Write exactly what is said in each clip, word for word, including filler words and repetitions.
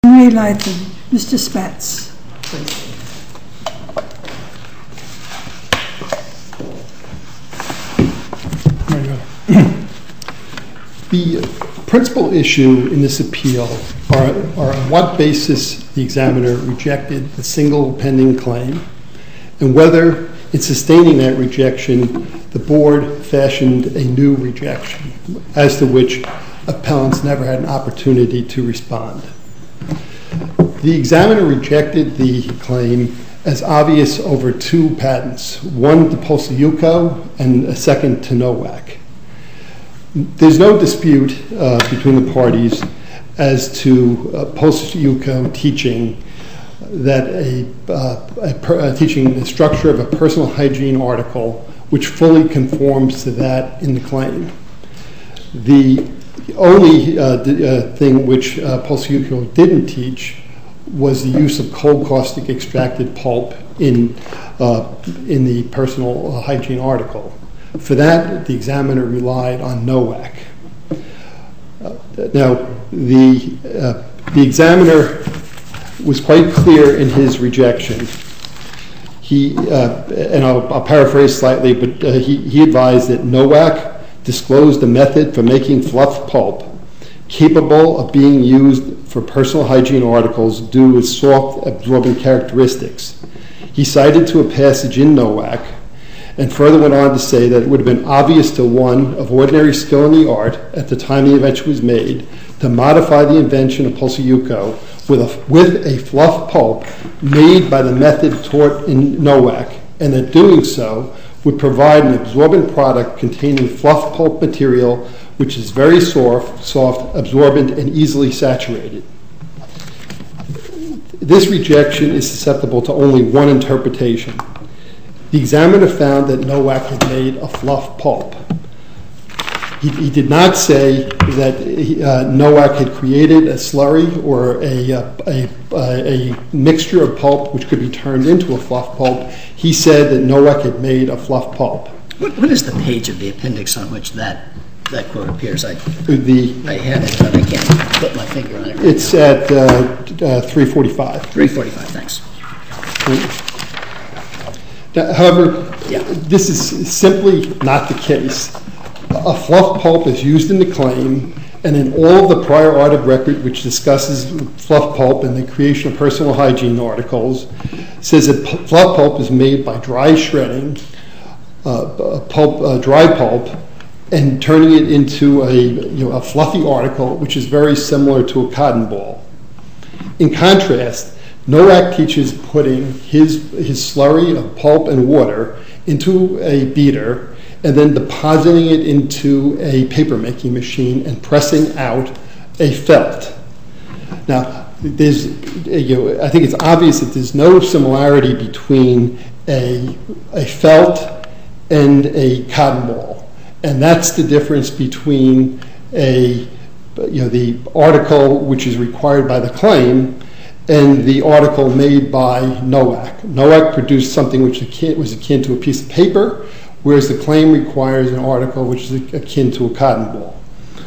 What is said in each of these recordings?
Relight them. Mister Spatz. The principal issue in this appeal are, are on what basis the examiner rejected the single pending claim, and whether in sustaining that rejection the board fashioned a new rejection, as to which appellants never had an opportunity to respond. The examiner rejected the claim as obvious over two patents, one to Polsayuko and a second to Nowak. There's no dispute uh, between the parties as to uh, Polsayuko teaching that a, uh, a per, uh, teaching the structure of a personal hygiene article which fully conforms to that in the claim. The only uh, d- uh, thing which uh, Polsayuko didn't teach was the use of cold caustic extracted pulp in uh, in the personal uh, hygiene article. For that, the examiner relied on Nowak. Uh, now, the uh, the examiner was quite clear in his rejection. He uh, and I'll, I'll paraphrase slightly, but uh, he he advised that Nowak disclosed a method for making fluff pulp capable of being used for personal hygiene articles due to its soft absorbent characteristics. He cited to a passage in Nowak and further went on to say that it would have been obvious to one of ordinary skill in the art at the time the invention was made to modify the invention of Polsayuko with a, with a fluff pulp made by the method taught in Nowak, and that doing so would provide an absorbent product containing fluff pulp material which is very soft, soft, absorbent, and easily saturated. This rejection is susceptible to only one interpretation. The examiner found that Nowak had made a fluff pulp. He, he did not say that he, uh, Nowak had created a slurry or a, a, a, a mixture of pulp which could be turned into a fluff pulp. He said that Nowak had made a fluff pulp. What, what is the page of the appendix on which that that quote appears? I, the, I had it, but I can't put my finger on it. Right it's now. at uh, uh, three forty-five. three forty-five, thanks. Now, however, Yeah. this is simply not the case. A fluff pulp is used in the claim, and in all of the prior art of record which discusses fluff pulp and the creation of personal hygiene articles, says that p- fluff pulp is made by dry shredding, uh, pulp, uh, dry pulp, and turning it into a, you know, a fluffy article, which is very similar to a cotton ball. In contrast, Nowak teaches putting his, his slurry of pulp and water into a beater and then depositing it into a paper-making machine and pressing out a felt. Now, there's, you know, I think it's obvious that there's no similarity between a, a felt and a cotton ball. And that's the difference between a, you know, the article which is required by the claim and the article made by Nowak. Nowak produced something which was akin to a piece of paper, whereas the claim requires an article which is akin to a cotton ball.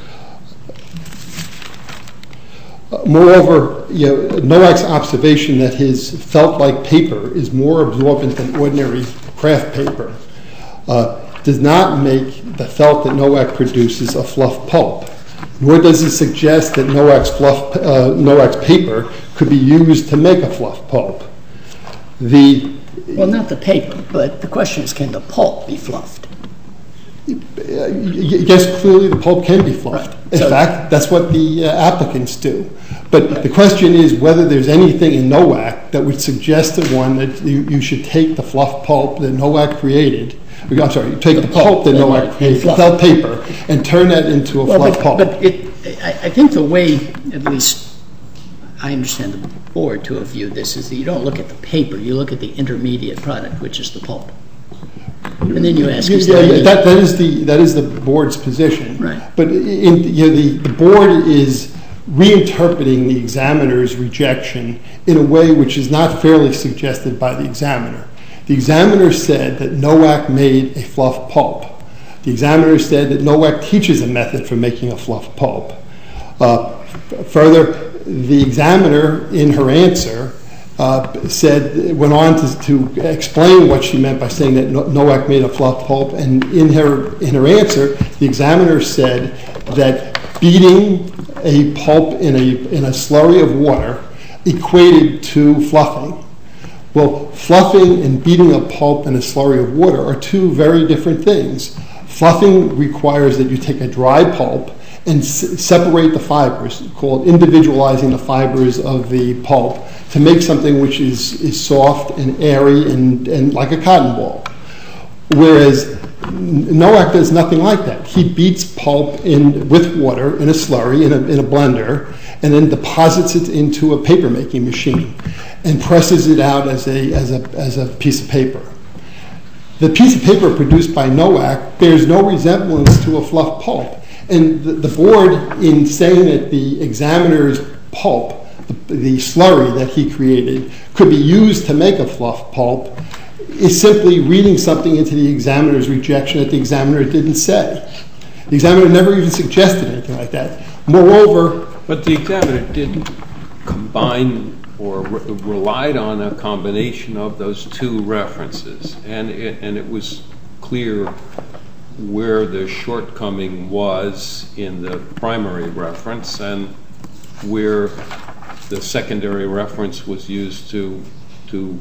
Uh, moreover, you know, Nowak's observation that his felt-like paper is more absorbent than ordinary craft paper uh, does not make the felt that Nowak produces a fluff pulp, nor does it suggest that Nowak's, fluff, uh, Nowak's paper could be used to make a fluff pulp. The Well, not the paper, but the question is, can the pulp be fluffed? Uh, yes, clearly the pulp can be fluffed. Right. In So, fact, that's what the uh, applicants do. But right. The question is whether there's anything in Nowak that would suggest to one that you, you should take the fluff pulp that Nowak created, I'm sorry, you take the, the pulp, pulp that Nowak created, the felt paper, and turn that into a well, fluff but, pulp. But it, I, I think the way, at least I understand the board to have viewed this, is that you don't look at the paper, you look at the intermediate product, which is the pulp. And then you ask, is yeah, there yeah, any... that, that is the that is the board's position. Right. But in, you know, the, the board is reinterpreting the examiner's rejection in a way which is not fairly suggested by the examiner. The examiner said that Nowak made a fluff pulp. The examiner said that Nowak teaches a method for making a fluff pulp. Uh, further, the examiner, in her answer, uh, said, went on to, to explain what she meant by saying that NOAC made a fluff pulp. And in her, in her answer, the examiner said that beating a pulp in a, in a slurry of water equated to fluffing. Well, fluffing and beating a pulp in a slurry of water are two very different things. Fluffing requires that you take a dry pulp and s- separate the fibers, called individualizing the fibers of the pulp, to make something which is, is soft and airy and, and like a cotton ball. Whereas NOAC does nothing like that. He beats pulp in with water in a slurry, in a, in a blender, and then deposits it into a paper making machine and presses it out as a, as a, as a piece of paper. The piece of paper produced by NOAC bears no resemblance to a fluff pulp. And the, the board, in saying that the examiner's pulp, the, the slurry that he created, could be used to make a fluff pulp, is simply reading something into the examiner's rejection that the examiner didn't say. The examiner never even suggested anything like that. Moreover... But the examiner didn't combine or re- relied on a combination of those two references. And it, and it was clear where the shortcoming was in the primary reference and where the secondary reference was used to to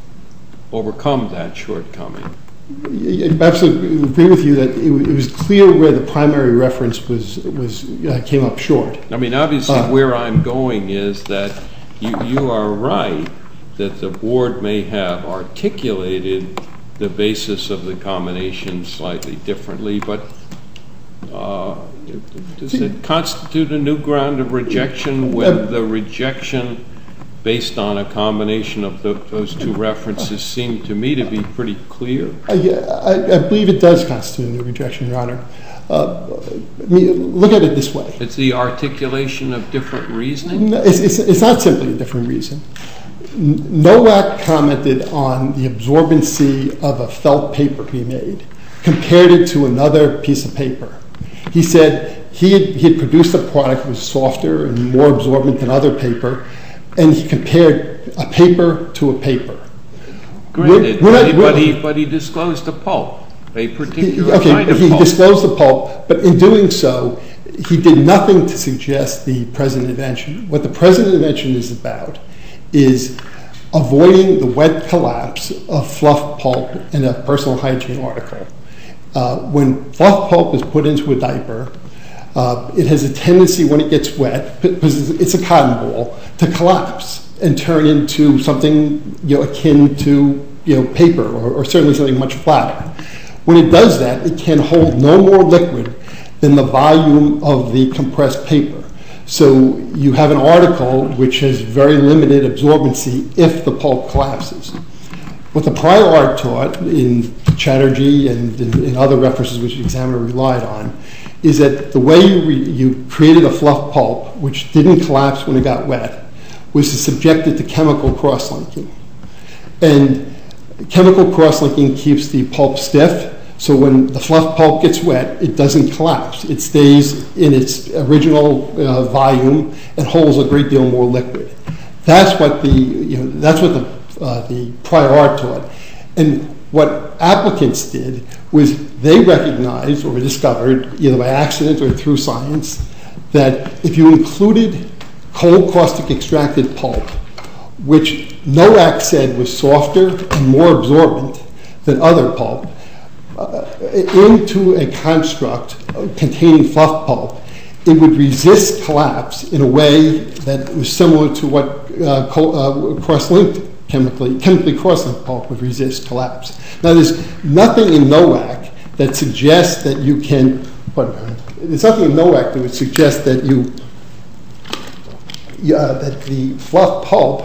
overcome that shortcoming. I absolutely agree with you that it, it was clear where the primary reference was was uh, came up short. I mean, obviously, uh, where I'm going is that you, you are right that the board may have articulated the basis of the combination slightly differently, but uh, does it constitute a new ground of rejection when the rejection based on a combination of the, those two references seem to me to be pretty clear? I, I, I believe it does constitute a new rejection, Your Honor. Uh, I mean, look at it this way. It's the articulation of different reasoning? No, it's, it's, it's not simply a different reason. NOAC commented on the absorbency of a felt paper he made, compared it to another piece of paper. He said he had, he had produced a product that was softer and more absorbent than other paper, and he compared a paper to a paper. Granted, we're, we're not, but, he, but he disclosed a pulp, a particular he, okay, kind of he pulp. He disclosed the pulp, but in doing so, he did nothing to suggest the present invention. What the present invention is about is avoiding the wet collapse of fluff pulp in a personal hygiene article. Uh, when fluff pulp is put into a diaper, uh, it has a tendency when it gets wet, because it's a cotton ball, to collapse and turn into something, you know, akin to, you know, paper, or, or certainly something much flatter. When it does that, it can hold no more liquid than the volume of the compressed paper. So you have an article which has very limited absorbency if the pulp collapses. What the prior art taught in Chatterjee and in, in other references which the examiner relied on is that the way you, re, you created a fluff pulp, which didn't collapse when it got wet, was to subject it to chemical cross-linking. And chemical cross-linking keeps the pulp stiff, so when the fluff pulp gets wet, it doesn't collapse. It stays in its original uh, volume and holds a great deal more liquid. That's what the you know that's what the uh, the prior art taught. And what applicants did was they recognized or discovered, either by accident or through science, that if you included cold caustic extracted pulp, which NOAC said was softer and more absorbent than other pulp, Uh, into a construct containing fluff pulp, it would resist collapse in a way that was similar to what uh, co- uh, cross-linked chemically, chemically cross-linked pulp would resist collapse. Now, there's nothing in NOAC that suggests that you can, pardon, there's nothing in NOAC that would suggest that you, uh, that the fluff pulp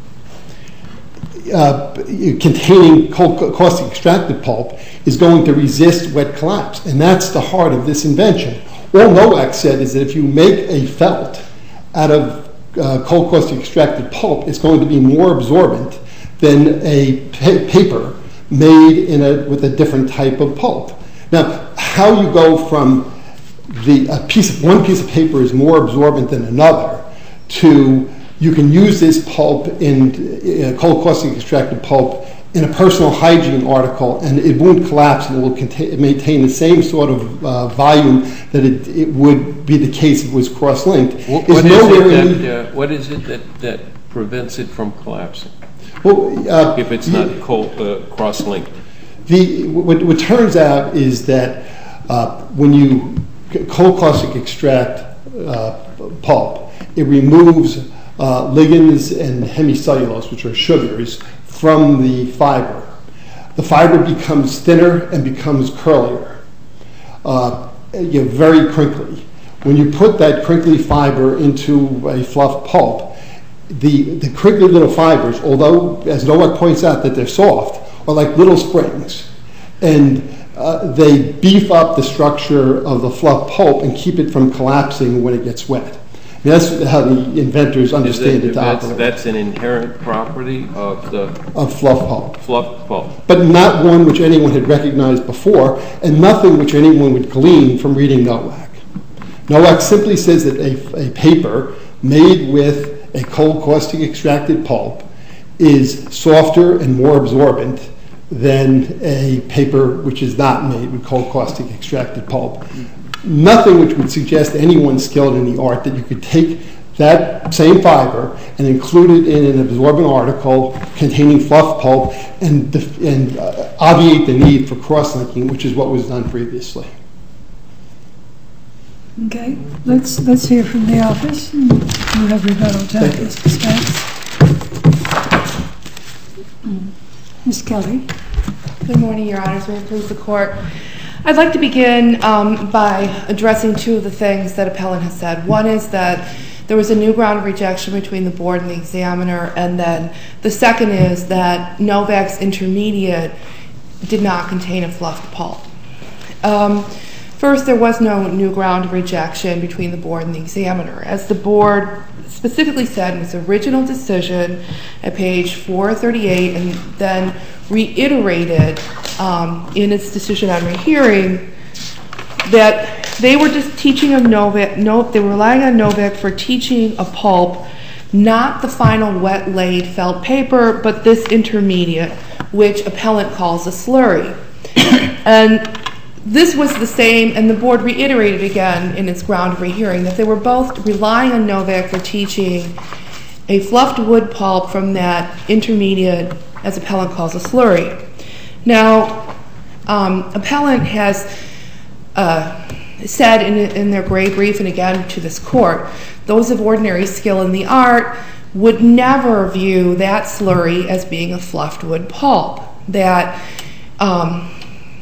Uh, containing cold caustic extracted pulp is going to resist wet collapse. And that's the heart of this invention. All NOAC said is that if you make a felt out of uh, cold caustic extracted pulp, it's going to be more absorbent than a pa- paper made in a, with a different type of pulp. Now, how you go from the a piece of, one piece of paper is more absorbent than another to, you can use this pulp in uh, cold caustic extracted pulp in a personal hygiene article, and it won't collapse, and it will contain, maintain the same sort of uh, volume that it, it would be the case if it was cross-linked. What, what, is, it that, uh, what is it that, that prevents it from collapsing? Well, uh, if it's not cold, uh, cross-linked? The, what, what turns out is that uh, when you cold caustic extract uh, pulp, it removes uh, ligands and hemicellulose, which are sugars, from the fiber. The fiber becomes thinner and becomes curlier, uh, you know, very crinkly. When you put that crinkly fiber into a fluff pulp, the, the crinkly little fibers, although, as Nowak points out, that they're soft, are like little springs. And uh, they beef up the structure of the fluff pulp and keep it from collapsing when it gets wet. I mean, that's how the inventors understand it, it to that's, operate. That's an inherent property of the of fluff pulp. Fluff pulp. But not one which anyone had recognized before, and nothing which anyone would glean from reading Nowak. Nowak simply says that a, a paper made with a cold caustic extracted pulp is softer and more absorbent than a paper which is not made with cold caustic extracted pulp. Nothing which would suggest to anyone skilled in the art that you could take that same fiber and include it in an absorbent article containing fluff pulp and, and uh, obviate the need for cross-linking, which is what was done previously. Okay, let's let's hear from the office. You have rebuttal time, Mister Spence. Miz Kelly. Good morning, Your Honors. May it please the Court. I'd like to begin um, by addressing two of the things that appellant has said. One is that there was a new ground of rejection between the board and the examiner, and then the second is that Nowak's intermediate did not contain a fluffed pulp. Um, first, there was no new ground of rejection between the board and the examiner. As the board specifically said in its original decision at page four thirty-eight and then reiterated um, in its decision on rehearing that they were just teaching of Nowak, no, they were relying on Nowak for teaching a pulp, not the final wet laid felt paper, but this intermediate, which appellant calls a slurry. And this was the same, and the board reiterated again in its ground of rehearing that they were both relying on Nowak for teaching a fluffed wood pulp from that intermediate, as appellant calls a slurry. Now, um, appellant has uh, said in, in their gray brief and again to this court, those of ordinary skill in the art would never view that slurry as being a fluffed wood pulp. That um,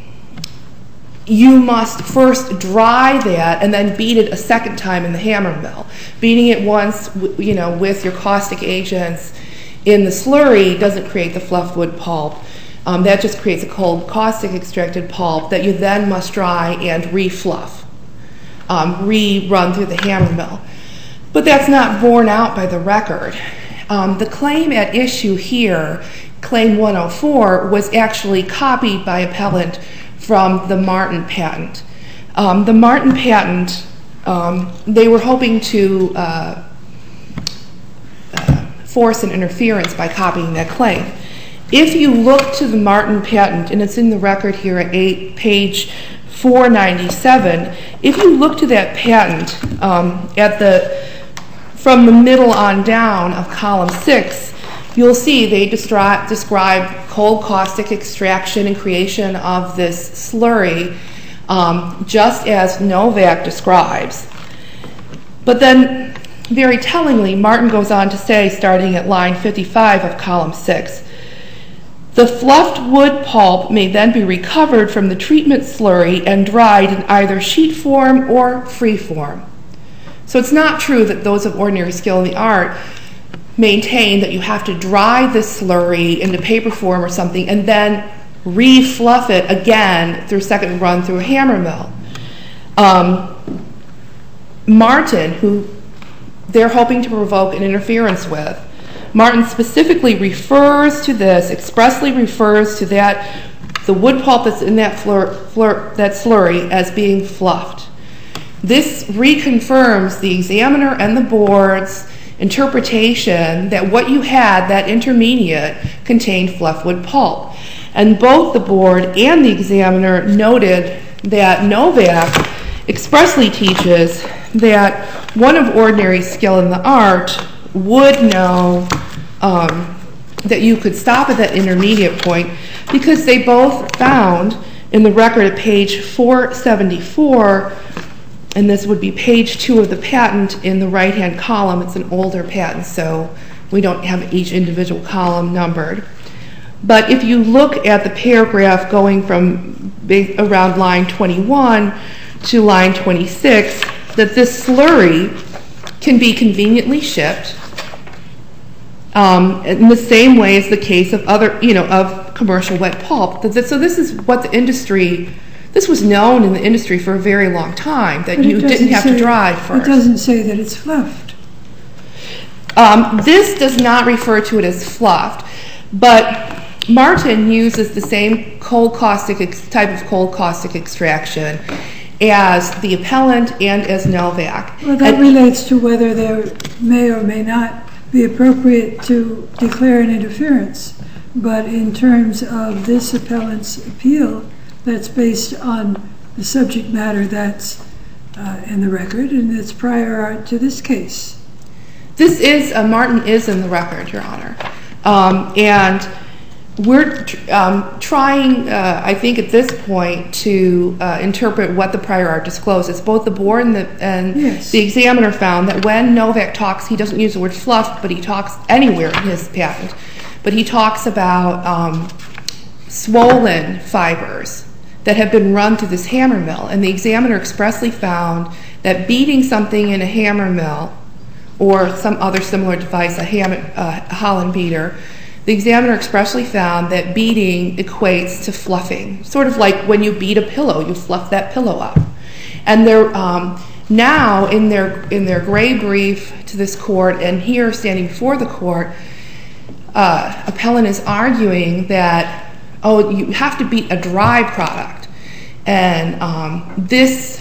you must first dry that and then beat it a second time in the hammer mill. Beating it once, you know, with your caustic agents in the slurry doesn't create the fluffed wood pulp. Um, that just creates a cold caustic extracted pulp that you then must dry and re-fluff, um, re-run through the hammer mill. But that's not borne out by the record. Um, the claim at issue here, claim one oh four, was actually copied by appellant from the Martin patent. Um, the Martin patent, um, they were hoping to uh, uh, force an interference by copying that claim. If you look to the Martin patent, and it's in the record here at eight, page four ninety-seven, if you look to that patent um, at the from the middle on down of column six, you'll see they describe, describe cold caustic extraction and creation of this slurry um, just as Nowak describes. But then, very tellingly, Martin goes on to say, starting at line fifty-five of column six, the fluffed wood pulp may then be recovered from the treatment slurry and dried in either sheet form or free form. So it's not true that those of ordinary skill in the art maintain that you have to dry this slurry into paper form or something and then re-fluff it again through second run through a hammer mill. Um, Martin, who they're hoping to provoke an interference with, Martin specifically refers to this, expressly refers to that, the wood pulp that's in that, flur, flur, that slurry as being fluffed. This reconfirms the examiner and the board's interpretation that what you had, that intermediate, contained fluffwood pulp. And both the board and the examiner noted that Novak expressly teaches that one of ordinary skill in the art would know um, that you could stop at that intermediate point, because they both found in the record at page four seventy-four, and this would be page two of the patent in the right-hand column. It's an older patent, so we don't have each individual column numbered. But if you look at the paragraph going from around line twenty-one to line twenty-six, that this slurry can be conveniently shipped um, in the same way as the case of other, you know, of commercial wet pulp. So this is what the industry, this was known in the industry for a very long time, that you didn't have to dry first. It doesn't say that it's fluffed. Um, this does not refer to it as fluffed, but Martin uses the same cold caustic ex- type of cold caustic extraction as the appellant and as Novak. Well, that and, relates to whether there may or may not be appropriate to declare an interference. But in terms of this appellant's appeal, that's based on the subject matter that's uh, in the record, and it's prior art to this case. This is, uh, Martin is in the record, Your Honor. Um, and we're um, trying, uh, I think at this point, to uh, interpret what the prior art discloses. Both the board and, the, and yes. the examiner found that when Novak talks, he doesn't use the word fluffed, but he talks anywhere in his patent. But he talks about um, swollen fibers that have been run through this hammer mill. And the examiner expressly found that beating something in a hammer mill or some other similar device, a, ham, uh, a Holland beater, the examiner expressly found that beating equates to fluffing, sort of like when you beat a pillow, you fluff that pillow up. And they're um, now in their in their gray brief to this court, and here standing before the court, uh, appellant is arguing that, oh, you have to beat a dry product, and um, this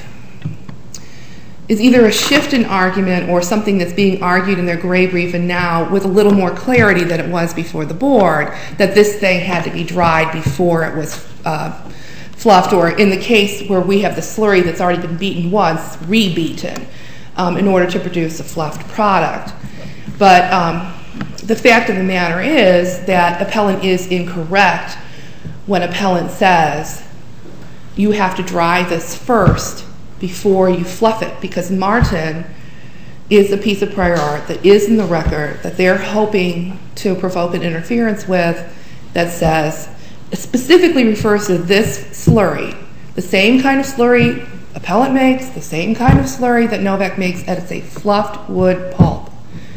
is either a shift in argument or something that's being argued in their gray brief and now with a little more clarity than it was before the board, that this thing had to be dried before it was uh, fluffed, or in the case where we have the slurry that's already been beaten once, re-beaten um, in order to produce a fluffed product. But um, the fact of the matter is that appellant is incorrect when appellant says you have to dry this first before you fluff it, because Martin is a piece of prior art that is in the record that they're hoping to provoke an interference with, that says, it specifically refers to this slurry, the same kind of slurry appellant makes, the same kind of slurry that Novak makes, and it's a fluffed wood pulp.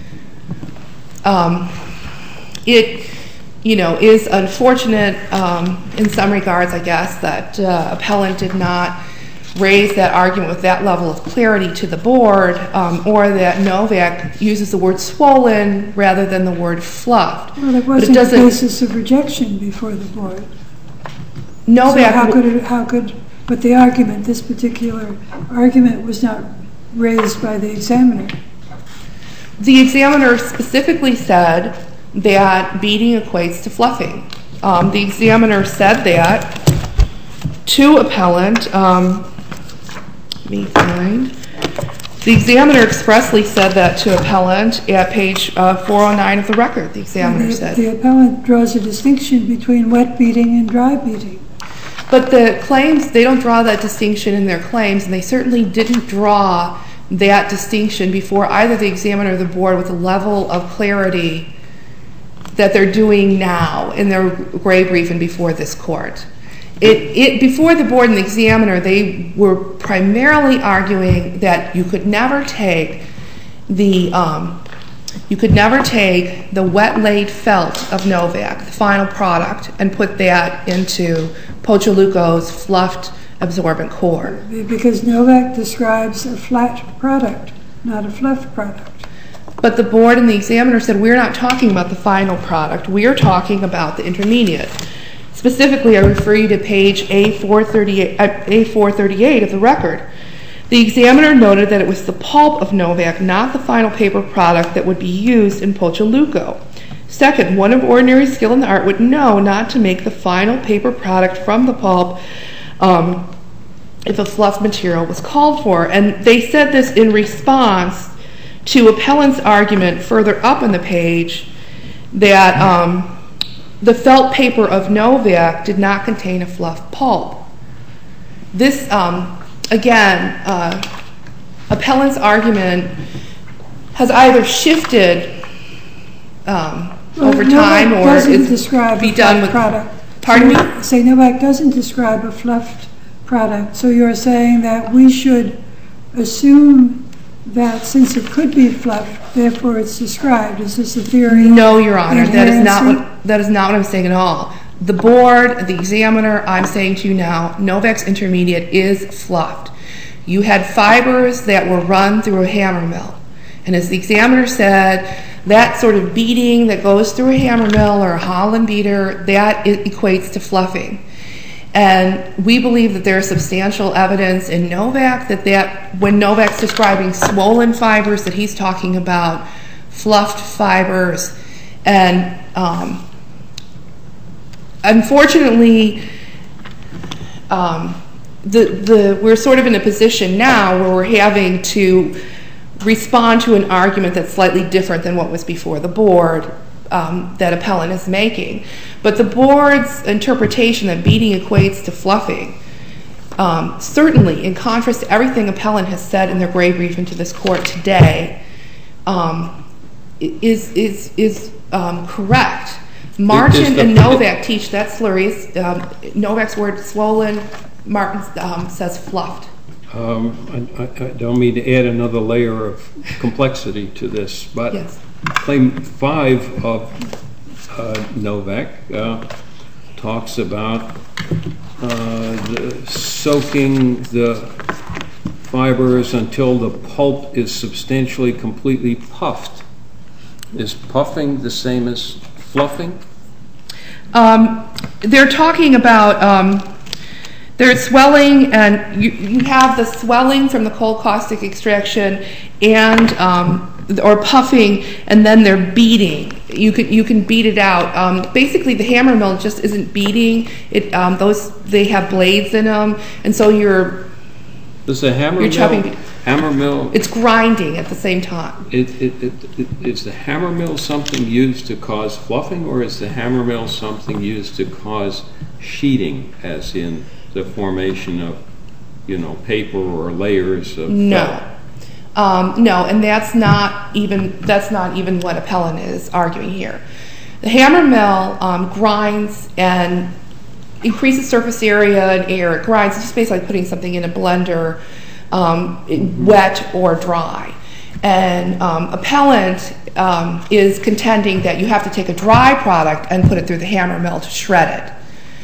Um, it, you know, is unfortunate um, in some regards, I guess, that uh, appellant did not raise that argument with that level of clarity to the board, um, or that Novak uses the word swollen rather than the word fluffed. Well, it wasn't the basis of rejection before the board. Novak, so how could it, how could, but the argument, this particular argument was not raised by the examiner. The examiner specifically said that beating equates to fluffing. Um, the examiner said that to appellant. Um, let me find. The examiner expressly said that to appellant at page uh, four oh nine of the record. The examiner the, said. The appellant draws a distinction between wet beating and dry beating. But the claims, they don't draw that distinction in their claims, and they certainly didn't draw that distinction before either the examiner or the board with a level of clarity that they're doing now in their gray brief and before this court. It, it, before the board and the examiner, they were primarily arguing that you could never take the um, you could never take the wet laid felt of Novak, the final product, and put that into Pocholuco's fluffed absorbent core. Because Novak describes a flat product, not a fluffed product. But the board and the examiner said, we're not talking about the final product, we're talking about the intermediate. Specifically, I refer you to page A four thirty-eight, uh, A four thirty-eight of the record. The examiner noted that it was the pulp of Novak, not the final paper product, that would be used in Pochaluco. Second, one of ordinary skill in the art would know not to make the final paper product from the pulp um, if a fluff material was called for. And they said this in response to appellant's argument further up on the page that um, the felt paper of Novak did not contain a fluff pulp. This, um, again, uh, appellant's argument has either shifted um, Well, over time Novak or doesn't is describe be a done fluff with product. Pardon so, me? Say Novak doesn't describe a fluffed product. So you're saying that we should assume that since it could be fluffed, therefore it's described. Is this a theory? No, Your Honor, that is not Inherency? what that is not what I'm saying at all. The board, the examiner, I'm saying to you now, Novak's intermediate is fluffed. You had fibers that were run through a hammer mill. And as the examiner said, that sort of beating that goes through a hammer mill or a Holland beater, that equates to fluffing. And we believe that there is substantial evidence in Novak that, that when Novak's describing swollen fibers, that he's talking about fluffed fibers. And um, unfortunately, um, the, the, we're sort of in a position now where we're having to respond to an argument that's slightly different than what was before the board um, that appellant is making. But the board's interpretation that beating equates to fluffing, um, certainly in contrast to everything appellant has said in their gray briefing to this court today, um, is, is, is um, correct. Martin and Novak teach that slurry is, um, Novak's word swollen, Martin um, says fluffed. Um, I, I don't mean to add another layer of complexity to this, but yes. Claim five of uh, Novak uh, talks about uh, the soaking the fibers until the pulp is substantially completely puffed. Is puffing the same as fluffing? Um, they're talking about um, there's swelling, and you, you have the swelling from the coal caustic extraction and um, or puffing, and then they're beating. You can you can beat it out. Um, basically, the hammer mill just isn't beating. It um, those they have blades in them, and so you're Does the hammer you're mill chopping. hammer mill? It's grinding at the same time. It, it, it, it, is the hammer mill something used to cause fluffing, or is the hammer mill something used to cause sheeting, as in the formation of, you know, paper or layers of No. felt? Um, no, and that's not even that's not even what appellant is arguing here. The hammer mill um, grinds and increases surface area and air. It grinds. It's just basically like putting something in a blender, um, mm-hmm. wet or dry. And um, appellant um, is contending that you have to take a dry product and put it through the hammer mill to shred it.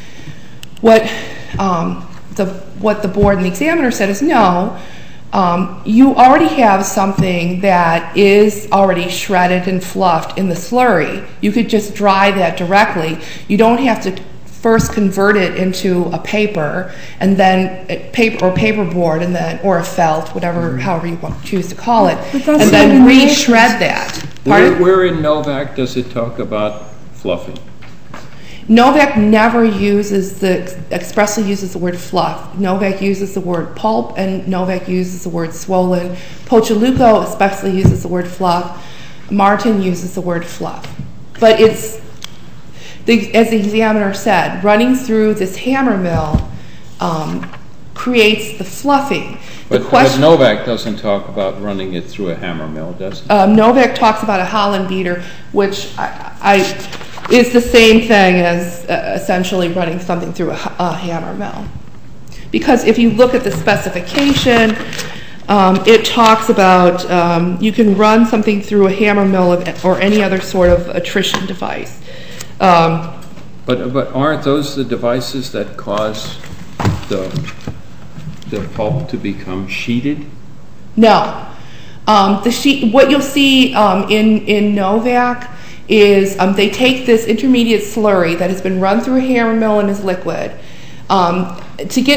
What um, the what the board and the examiner said is no. Um, you already have something that is already shredded and fluffed in the slurry. You could just dry that directly. You don't have to first convert it into a paper and then a paper or paperboard and then or a felt, whatever, mm-hmm. however you want to choose to call it, and then re-shred that. Where, where in Novak does it talk about fluffing? Novak never uses the expressly uses the word fluff. Novak uses the word pulp, and Novak uses the word swollen. Pochaluco especially uses the word fluff. Martin uses the word fluff. But it's, the, as the examiner said, running through this hammer mill um, creates the fluffing. The But, question, but Novak doesn't talk about running it through a hammer mill, does he? um, Novak talks about a Holland beater, which I, I is the same thing as uh, essentially running something through a, a hammer mill. Because if you look at the specification, um, it talks about um, you can run something through a hammer mill of, or any other sort of attrition device. Um, but but aren't those the devices that cause the the pulp to become sheeted? No. Um, the sheet. What you'll see um, in in Novak is um, they take this intermediate slurry that has been run through a hammer mill and is liquid. Um, to get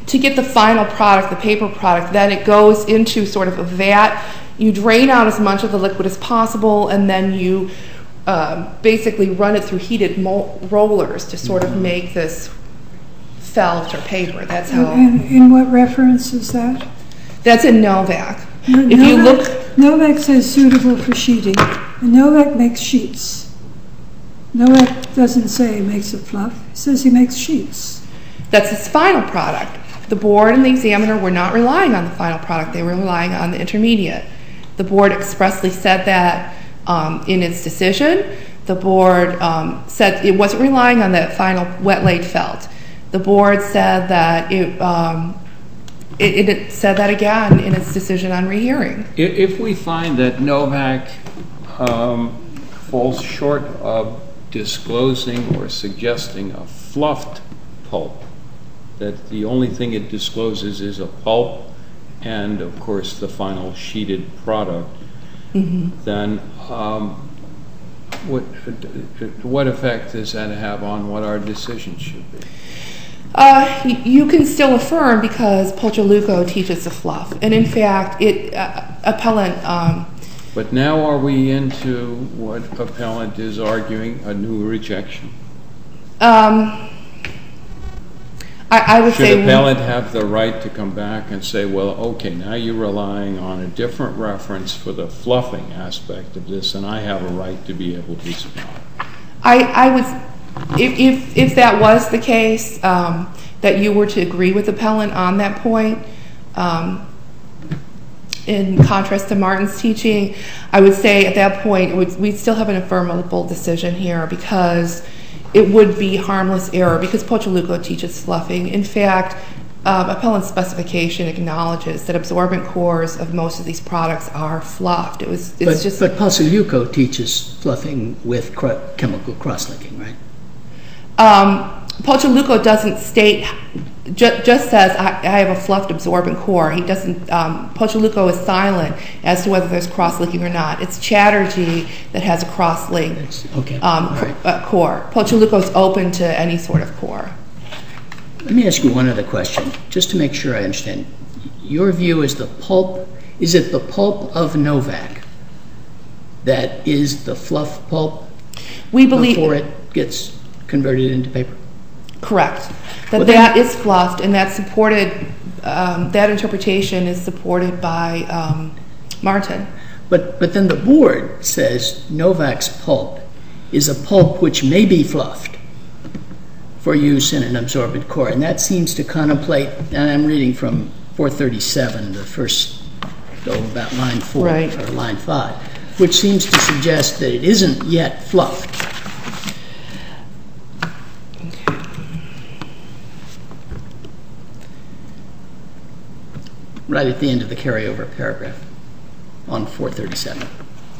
to get the final product, the paper product, then it goes into sort of a vat. You drain out as much of the liquid as possible, and then you uh, basically run it through heated mo rollers to sort of make this felt or paper. That's how. And in what reference is that? That's in Novak. No, if you Novak, look, Novak says suitable for sheeting, and Novak makes sheets. Novak doesn't say he makes a fluff. He says he makes sheets. That's his final product. The board and the examiner were not relying on the final product. They were relying on the intermediate. The board expressly said that um, in its decision. The board um, said it wasn't relying on that final wet laid felt. The board said that it, um, it, it said that again in its decision on rehearing. If we find that Novak um, falls short of disclosing or suggesting a fluffed pulp, that the only thing it discloses is a pulp and, of course, the final sheeted product, mm-hmm. then um, what, what effect does that have on what our decision should be? Uh, you can still affirm because Polchaluko teaches the fluff. And in fact, it uh, appellant... Um, but now are we into what appellant is arguing, a new rejection? Um... I, I would Should say appellant have the right to come back and say, well, okay, now you're relying on a different reference for the fluffing aspect of this, and I have a right to be able to respond? I, I was, if, if, if that was the case, um, that you were to agree with appellant on that point, um, in contrast to Martin's teaching, I would say at that point would, we'd still have an affirmable decision here because it would be harmless error because Polchaluko teaches fluffing. In fact, um, appellant's specification acknowledges that absorbent cores of most of these products are fluffed. It was, it's but, just. But Polchaluko teaches fluffing with cr chemical cross-linking, right? Um, Polchaluko doesn't state, ju just says I, I have a fluffed absorbent core. He doesn't. Um, Polchaluko is silent as to whether there's cross-linking or not. It's Chatterjee that has a cross-link okay. um, right. uh, core. Polchaluko is open to any sort of core. Let me ask you one other question, just to make sure I understand. Your view is the pulp, is it the pulp of Novak that is the fluff pulp We believe before it gets converted into paper? Correct. That well, that is fluffed, and that's supported, um, that interpretation is supported by um, Martin. But, but then the board says Novak's pulp is a pulp which may be fluffed for use in an absorbent core, and that seems to contemplate, and I'm reading from four thirty-seven, the first, go about line four, right. or line five, which seems to suggest that it isn't yet fluffed. Right at the end of the carryover paragraph on four thirty-seven.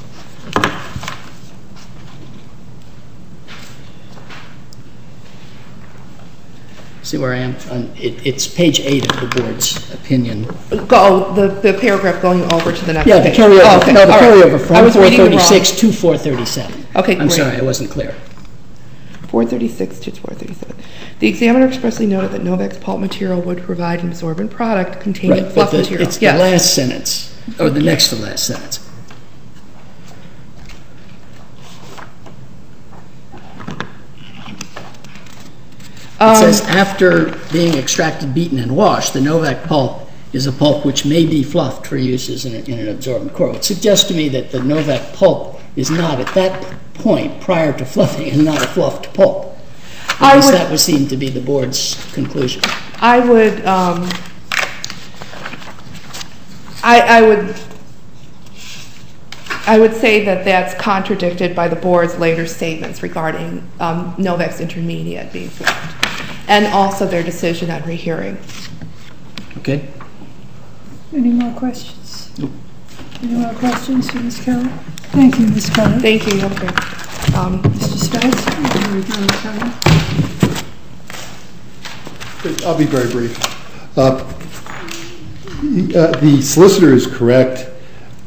See where I am? On, it, it's page eight of the board's opinion. Go the, the paragraph going over to the next yeah, page. the carryover. Oh, okay. No, the All carryover right. from four thirty-six to four thirty-seven. Okay, I'm great. sorry, I wasn't clear. four thirty-six to four thirty-seven. The examiner expressly noted that Novak's pulp material would provide an absorbent product containing right, fluff but the, material. it's yes. the last sentence, or the next to last sentence. It Um, says, after being extracted, beaten, and washed, the Novak pulp is a pulp which may be fluffed for use in, a, in an absorbent core. It suggests to me that the Novak pulp is not, at that point, prior to fluffing, is not a fluffed pulp. At I least would, that would seem to be the board's conclusion. I would, um, I, I would, I would say that that's contradicted by the board's later statements regarding um, Novak's intermediate being fluffed, and also their decision on rehearing. Okay. Any more questions? Nope. Any more questions for Miz Keller? Thank you, Miz Keller. Thank you. Okay. Um, Mister Stites, you have no comment? I'll be very brief. Uh, uh, the solicitor is correct.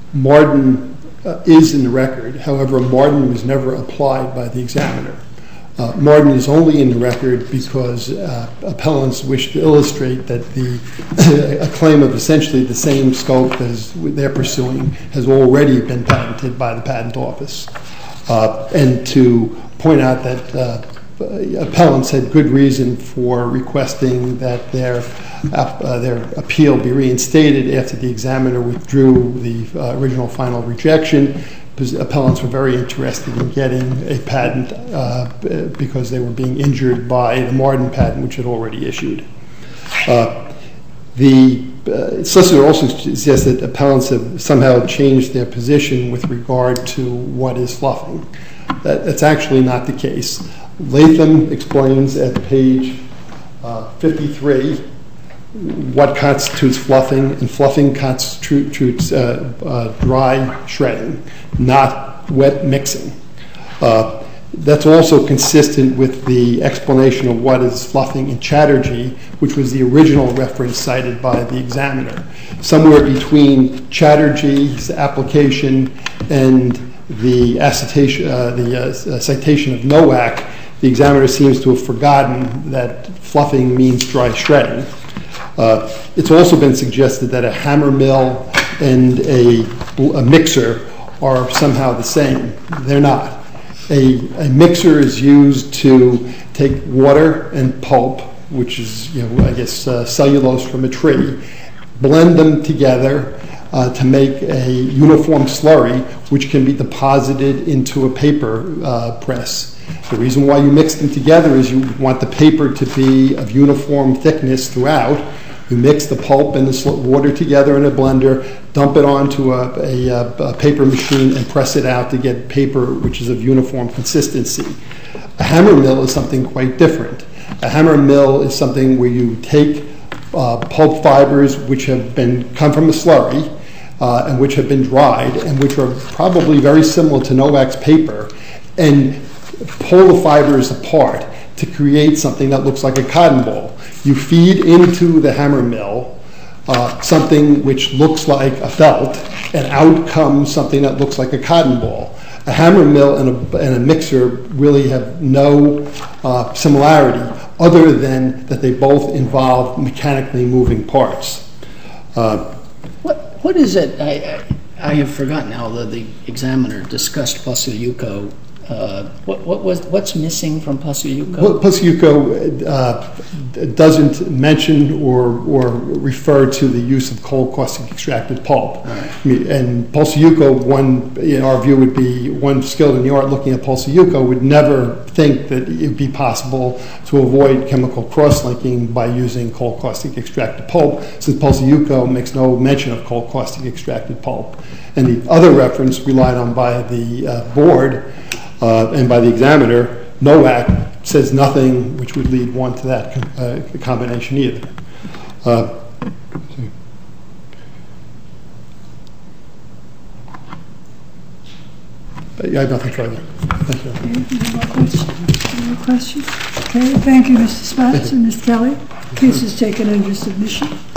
Martin uh, is in the record. However, Martin was never applied by the examiner. Uh, Marden is only in the record because uh, appellants wish to illustrate that the a claim of essentially the same scope as they're pursuing has already been patented by the Patent Office, uh, and to point out that uh, appellants had good reason for requesting that their uh, their appeal be reinstated after the examiner withdrew the uh, original final rejection. Appellants were very interested in getting a patent uh, because they were being injured by the Marden patent, which had already issued. Uh, the uh, solicitor also suggests that appellants have somehow changed their position with regard to what is fluffing. That, that's actually not the case. Latham explains at page uh, fifty-three what constitutes fluffing, and fluffing constitutes uh, uh, dry shredding, not wet mixing. Uh, that's also consistent with the explanation of what is fluffing in Chatterjee, which was the original reference cited by the examiner. Somewhere between Chatterjee's application and the, acetation, uh, the uh, citation of NOAC, the examiner seems to have forgotten that fluffing means dry shredding. Uh, it's also been suggested that a hammer mill and a, a mixer are somehow the same. They're not. A, a mixer is used to take water and pulp, which is, you know, I guess, uh, cellulose from a tree, blend them together uh, to make a uniform slurry, which can be deposited into a paper uh, press. The reason why you mix them together is you want the paper to be of uniform thickness throughout. You mix the pulp and the water together in a blender, dump it onto a, a, a paper machine, and press it out to get paper which is of uniform consistency. A hammer mill is something quite different. A hammer mill is something where you take uh, pulp fibers which have been come from a slurry uh, and which have been dried and which are probably very similar to Novak's paper, and pull the fibers apart to create something that looks like a cotton ball. You feed into the hammer mill uh, something which looks like a felt, and out comes something that looks like a cotton ball. A hammer mill and a, and a mixer really have no uh, similarity other than that they both involve mechanically moving parts. Uh, what, what is it? I, I, I have forgotten how the, the examiner discussed Posilliuco. Uh, what, what was what's missing from Posilliuco? Well, Posilliuco uh, doesn't mention or or refer to the use of coal caustic extracted pulp. Right. I mean, and Posilliuco, one in our view, would be one skilled in the art looking at Posilliuco would never think that it would be possible to avoid chemical cross-linking by using coal caustic extracted pulp, since Posilliuco makes no mention of coal caustic extracted pulp. And the other reference relied on by the uh, board Uh, and by the examiner, NOAC says nothing which would lead one to that uh, combination either. Uh, but yeah, I have nothing further. Thank you. Okay, any more questions? Any more questions? Okay, thank you, Mister Spatz and Miz Kelly. Case is taken under submission.